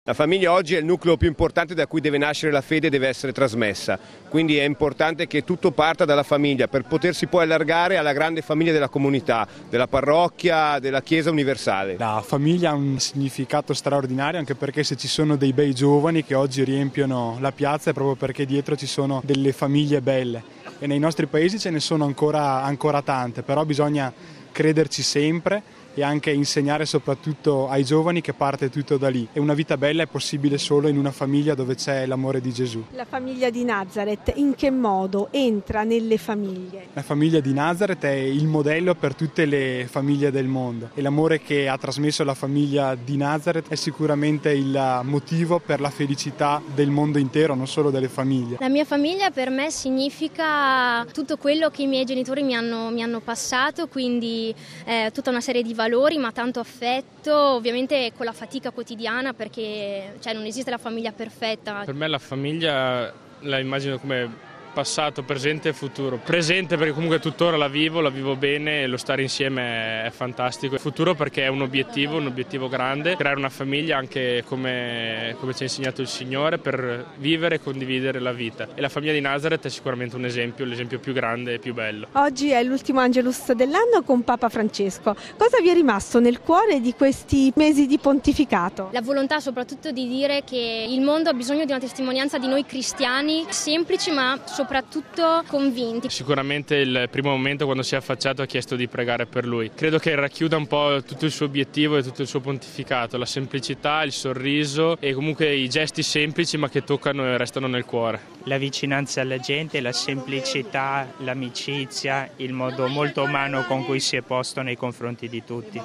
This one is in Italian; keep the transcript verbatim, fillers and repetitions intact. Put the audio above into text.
La famiglia oggi è il nucleo più importante da cui deve nascere la fede e deve essere trasmessa, quindi è importante che tutto parta dalla famiglia per potersi poi allargare alla grande famiglia della comunità, della parrocchia, della Chiesa universale. La famiglia ha un significato straordinario, anche perché se ci sono dei bei giovani che oggi riempiono la piazza è proprio perché dietro ci sono delle famiglie belle e nei nostri paesi ce ne sono ancora, ancora tante, però bisogna crederci sempre e anche insegnare soprattutto ai giovani che parte tutto da lì. E una vita bella è possibile solo in una famiglia dove c'è l'amore di Gesù. La famiglia di Nazareth in che modo entra nelle famiglie? La famiglia di Nazareth è il modello per tutte le famiglie del mondo e l'amore che ha trasmesso la famiglia di Nazareth è sicuramente il motivo per la felicità del mondo intero, non solo delle famiglie. La mia famiglia per me significa tutto quello che i miei genitori mi hanno, mi hanno passato, quindi eh, tutta una serie di valori, ma tanto affetto, ovviamente con la fatica quotidiana, perché cioè, non esiste la famiglia perfetta. Per me la famiglia la immagino come passato, presente e futuro. Presente perché comunque tuttora la vivo, la vivo bene e lo stare insieme è fantastico. Futuro perché è un obiettivo, un obiettivo grande, creare una famiglia anche come, come ci ha insegnato il Signore per vivere e condividere la vita. E la famiglia di Nazareth è sicuramente un esempio, l'esempio più grande e più bello. Oggi è l'ultimo Angelus dell'anno con Papa Francesco. Cosa vi è rimasto nel cuore di questi mesi di pontificato? La volontà soprattutto di dire che il mondo ha bisogno di una testimonianza di noi cristiani, semplici ma soprattutto convinti. Sicuramente il primo momento quando si è affacciato ha chiesto di pregare per lui. Credo che racchiuda un po' tutto il suo obiettivo e tutto il suo pontificato, la semplicità, il sorriso e comunque i gesti semplici ma che toccano e restano nel cuore. La vicinanza alla gente, la semplicità, l'amicizia, il modo molto umano con cui si è posto nei confronti di tutti.